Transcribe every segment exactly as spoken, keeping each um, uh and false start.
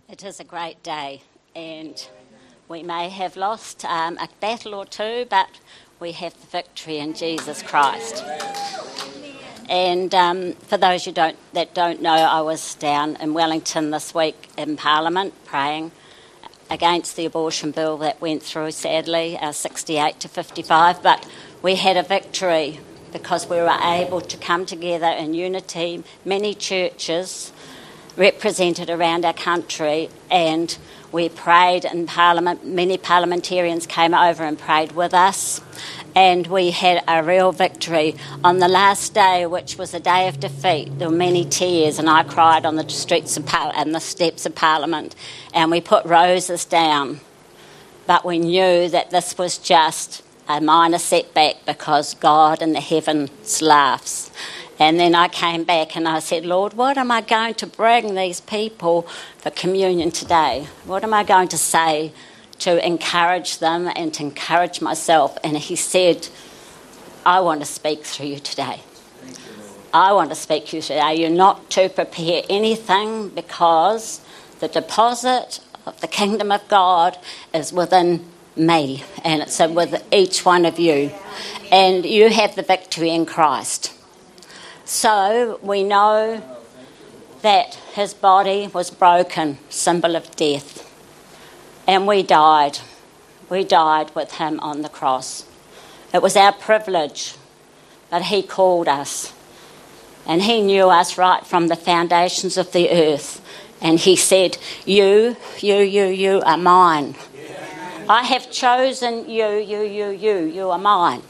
It is a great day, and we may have lost um, a battle or two, but we have the victory in Jesus Christ. And um, for those you don't, that don't know, I was down in Wellington this week in Parliament praying against the abortion bill that went through, sadly, uh, sixty-eight to fifty-five, but we had a victory because we were able to come together in unity, many churches represented around our country, and we prayed in Parliament. Many parliamentarians came over and prayed with us, and we had a real victory. On the last day, which was a day of defeat, there were many tears, and I cried on the streets of Par- and the steps of Parliament, and we put roses down. But we knew that this was just a minor setback because God in the heavens laughs. And then I came back and I said, Lord, what am I going to bring these people for communion today? What am I going to say to encourage them and to encourage myself? And he said, I want to speak through you today. I want to speak to you today. You're not to prepare anything because the deposit of the kingdom of God is within me, and it's with each one of you. And you have the victory in Christ. So we know that his body was broken, symbol of death. And we died. We died with him on the cross. It was our privilege, but he called us. And he knew us right from the foundations of the earth. And he said, you, you, you, you are mine. I have chosen you, you, you, you, you are mine.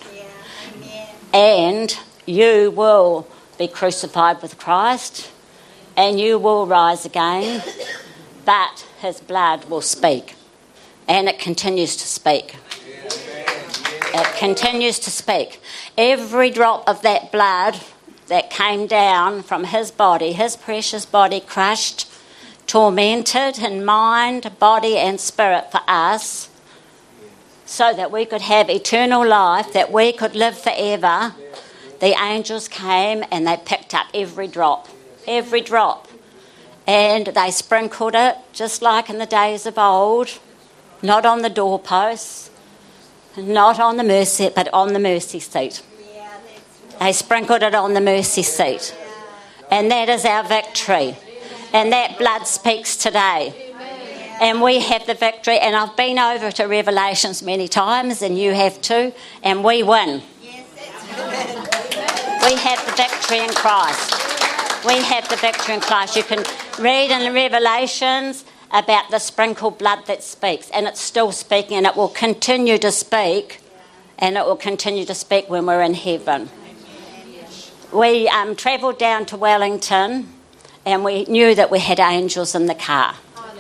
And you will be crucified with Christ, and you will rise again, but his blood will speak, and it continues to speak. It continues to speak. Every drop of that blood that came down from his body, his precious body, crushed, tormented in mind, body and spirit for us, so that we could have eternal life, that we could live forever. The angels came and they picked up every drop, every drop, and they sprinkled it just like in the days of old, not on the doorposts, not on the mercy, but on the mercy seat. They sprinkled it on the mercy seat, and that is our victory, and that blood speaks today, and we have the victory. And I've been over to Revelations many times, and you have too, and we win. We have the victory in Christ. We have the victory in Christ. You can read in the Revelations about the sprinkled blood that speaks, and it's still speaking, and it will continue to speak, and it will continue to speak when we're in heaven. We um, travelled down to Wellington, and we knew that we had angels in the car.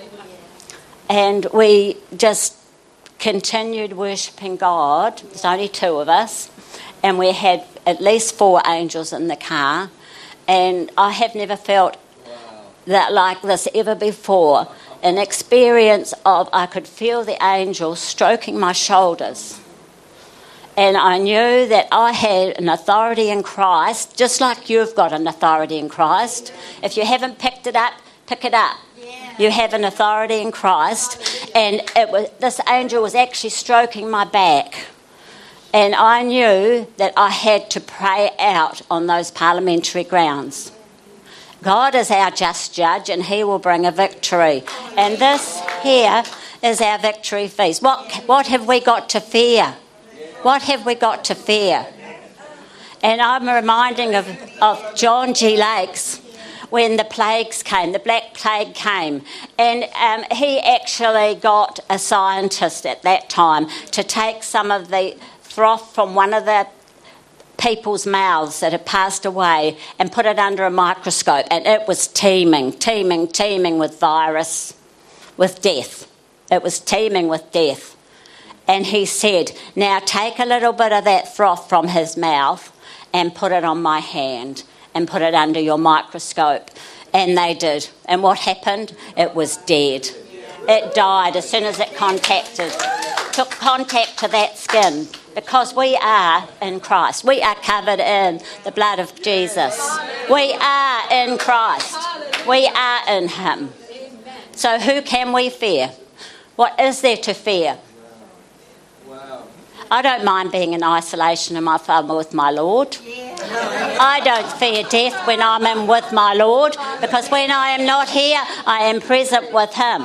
And we just continued worshipping God. There's only two of us. And we had at least four angels in the car. And I have never felt that like this ever before. An experience of I could feel the angels stroking my shoulders. And I knew that I had an authority in Christ, just like you've got an authority in Christ. If you haven't picked it up, pick it up. You have an authority in Christ. And it was, this angel was actually stroking my back. And I knew that I had to pray out on those parliamentary grounds. God is our just judge, and he will bring a victory. And this here is our victory feast. What, what have we got to fear? What have we got to fear? And I'm reminding of, of John G. Lakes when the plagues came, the Black Plague came. And um, he actually got a scientist at that time to take some of the froth from one of the people's mouths that had passed away and put it under a microscope, and it was teeming, teeming, teeming with virus, with death. It was teeming with death. And he said, now take a little bit of that froth from his mouth and put it on my hand and put it under your microscope. And they did. And what happened? It was dead. It died as soon as it contacted, took contact to that skin. Because we are in Christ. We are covered in the blood of Jesus. We are in Christ. We are in him. So who can we fear? What is there to fear? Wow. I don't mind being in isolation in my farm with my Lord. I don't fear death when I'm in with my Lord, because when I am not here, I am present with him.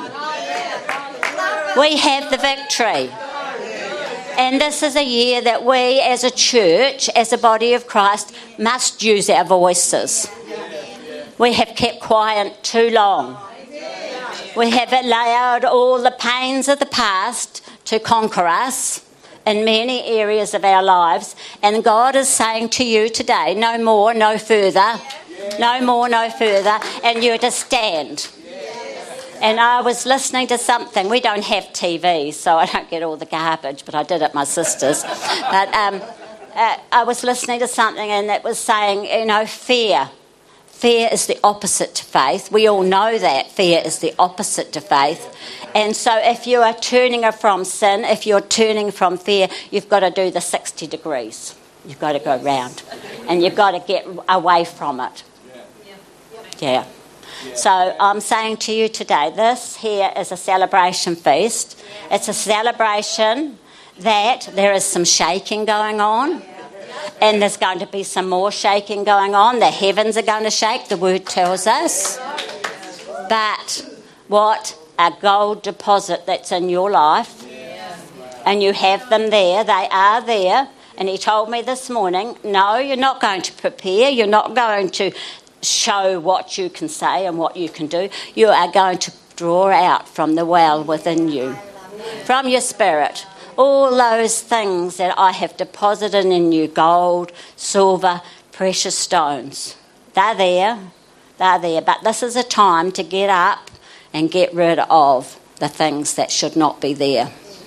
We have the victory. And this is a year that we as a church, as a body of Christ, must use our voices. We have kept quiet too long. We have allowed all the pains of the past to conquer us in many areas of our lives. And God is saying to you today, no more, no further, no more, no further, and you're to stand. And I was listening to something. We don't have T V, so I don't get all the garbage, but I did at my sister's. But um, uh, I was listening to something, and it was saying, you know, fear. Fear is the opposite to faith. We all know that fear is the opposite to faith. And so if you are turning from sin, if you're turning from fear, you've got to do the sixty degrees. You've got to go round. And you've got to get away from it. Yeah. So I'm saying to you today, this here is a celebration feast. It's a celebration that there is some shaking going on, and there's going to be some more shaking going on. The heavens are going to shake, the word tells us. But what a gold deposit that's in your life, and you have them there, they are there. And he told me this morning, no, you're not going to prepare, you're not going to show what you can say and what you can do. You are going to draw out from the well within you, from your spirit, all those things that I have deposited in you, gold, silver, precious stones. They're there, they're there. But this is a time to get up and get rid of the things that should not be there,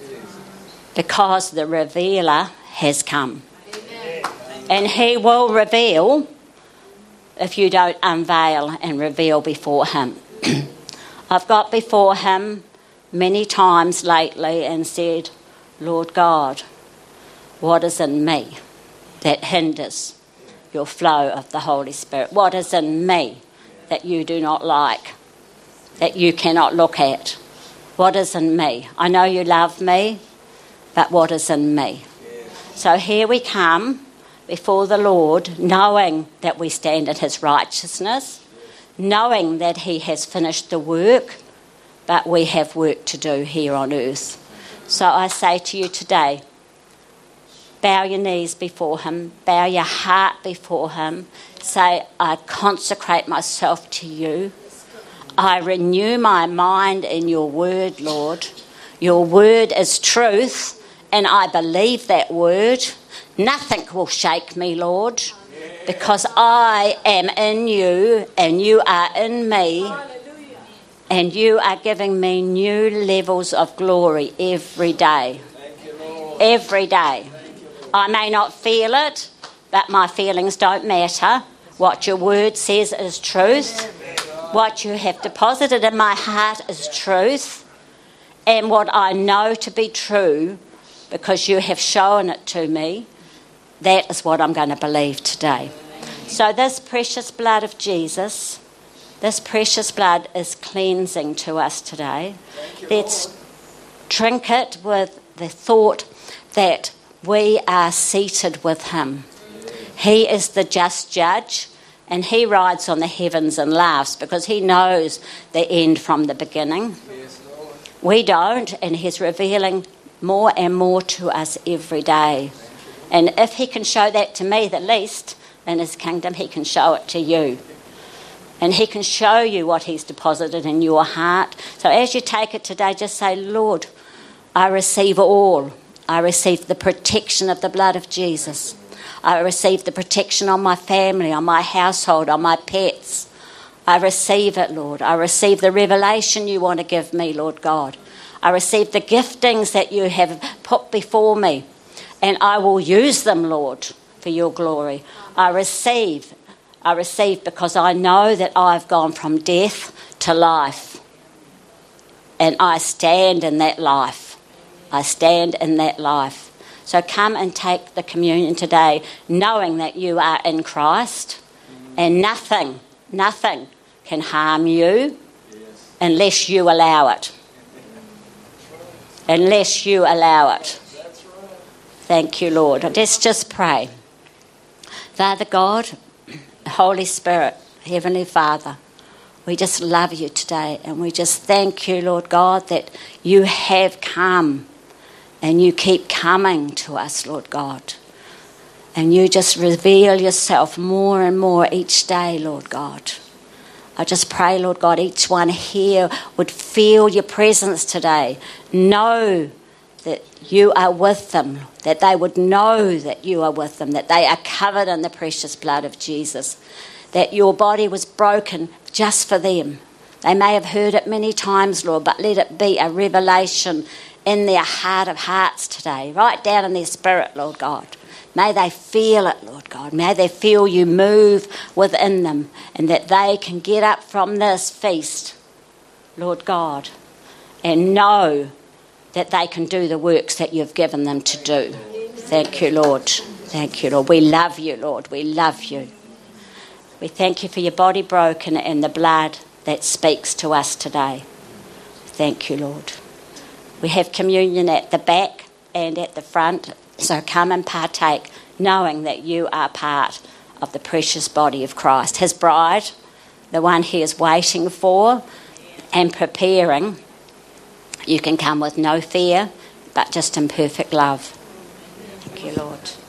because the revealer has come. And he will reveal if you don't unveil and reveal before him. I've got before him many times lately and said, Lord God, what is in me that hinders your flow of the Holy Spirit? What is in me that you do not like, that you cannot look at? What is in me? I know you love me, but what is in me? So here we come before the Lord, knowing that we stand in his righteousness, knowing that he has finished the work, but we have work to do here on earth. So I say to you today, bow your knees before him, bow your heart before him, say, I consecrate myself to you. I renew my mind in your word, Lord. Your word is truth, and I believe that word. Nothing will shake me, Lord, because I am in you and you are in me, and you are giving me new levels of glory every day. Every day. I may not feel it, but my feelings don't matter. What your word says is truth. What you have deposited in my heart is truth. And what I know to be true, because you have shown it to me, that is what I'm going to believe today. So this precious blood of Jesus, this precious blood is cleansing to us today. Let's drink it with the thought that we are seated with him. He is the just judge, and he rides on the heavens and laughs because he knows the end from the beginning. We don't, and he's revealing more and more to us every day. And if he can show that to me, the least, in his kingdom, he can show it to you. And he can show you what he's deposited in your heart. So as you take it today, just say, Lord, I receive all. I receive the protection of the blood of Jesus. I receive the protection on my family, on my household, on my pets. I receive it, Lord. I receive the revelation you want to give me, Lord God. I receive the giftings that you have put before me. And I will use them, Lord, for your glory. I receive, I receive because I know that I've gone from death to life. And I stand in that life. I stand in that life. So come and take the communion today, knowing that you are in Christ, and nothing, nothing can harm you. unless you allow it. Unless you allow it. Thank you, Lord. Let's just pray. Father God, Holy Spirit, Heavenly Father, we just love you today, and we just thank you, Lord God, that you have come and you keep coming to us, Lord God. And you just reveal yourself more and more each day, Lord God. I just pray, Lord God, each one here would feel your presence today. Know that you are with them, that they would know that you are with them, that they are covered in the precious blood of Jesus, that your body was broken just for them. They may have heard it many times, Lord, but let it be a revelation in their heart of hearts today, right down in their spirit, Lord God. May they feel it, Lord God. May they feel you move within them, and that they can get up from this feast, Lord God, and know that they can do the works that you've given them to do. Thank you, Lord. Thank you, Lord. We love you, Lord. We love you. We thank you for your body broken and the blood that speaks to us today. Thank you, Lord. We have communion at the back and at the front, so come and partake, knowing that you are part of the precious body of Christ. His bride, the one he is waiting for and preparing. You can come with no fear, but just in perfect love. Thank you, Lord.